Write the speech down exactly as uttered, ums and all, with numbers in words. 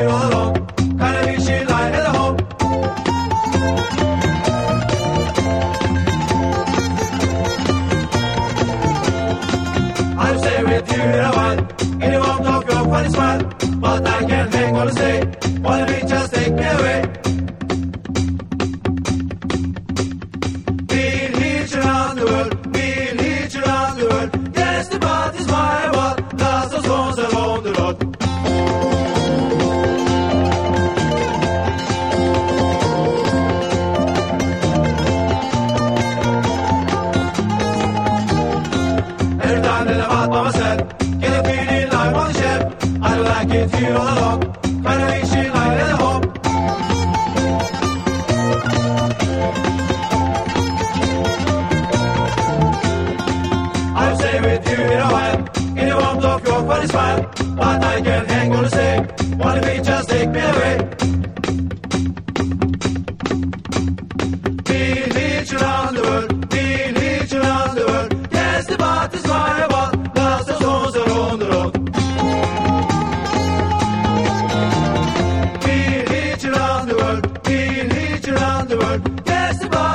you all along. Kind of beach in line at home. I'll stay with you in a while. And you won't talk your funny smile. But I can't hang on to say. Wanna be just take me away. We'll hitch around the world. We'll hitch around the world. Yes, the path is my world. Lots of songs along the road. Every time that I'm out by myself, get a feeling like on the shelf. I don't like it here all along. Kind of reaching like at home. I'll stay with you in a while. In the warmth of your funny smile. But I can't hang on to say. Wanna be just take me away. We'll hitch around the world. We'll hitch around the world. Yes, the path is my world. Lots of songs are on the road. We'll hitch around the world. We'll hitch around the world. Yes, the path